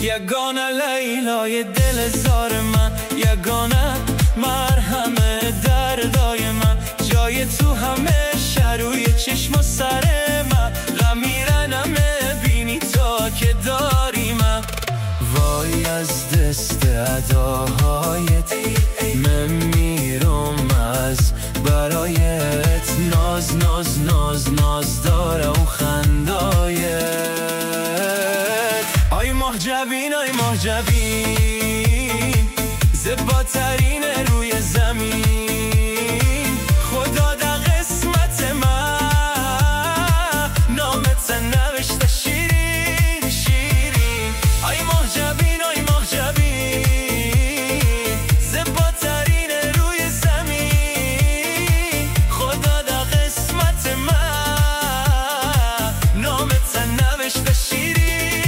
یگانه لیلای دل زار من، یگانه مرهم دردای من، جای تو همه روی چشم و سر من، غم میرنم بینی تا که داری من. وای از دست اداهایت من میرم از برایت، ناز ناز ناز ناز داره و خندایت. آی محجبین آی محجبین، زیباترین روی زمین، خدا در قسمت من نامت نوشته شیرین شیرین. آی محجبین آی محجبین، زیباترین روی زمین، خدا در قسمت من نامت نوشته شیرین.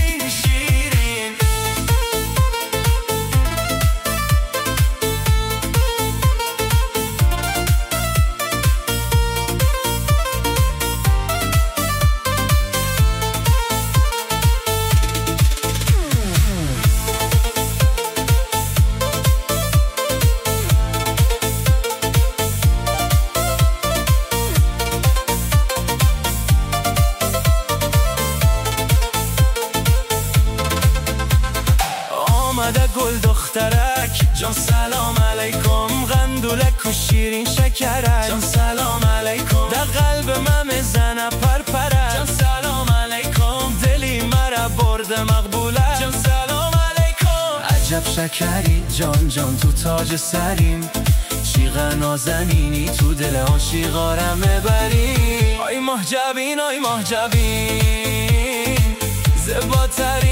آمده گل دخترک، جان سلام علیکم، غندولک و شیرین شکرک، جان سلام علیکم، در قلب من میزنه پرپرک، جان سلام علیکم، دلی مرا برده مقبولک، جان سلام علیکم. عجب شکری جان جان تو تاج سریم، چیغ نازنینی تو دل عاشقارم میبری. آی محجبین آی محجبین، زیباترین